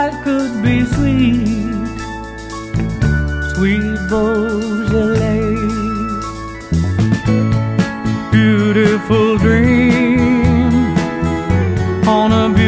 life could be sweet, sweet Beaujolais. Beautiful dream on a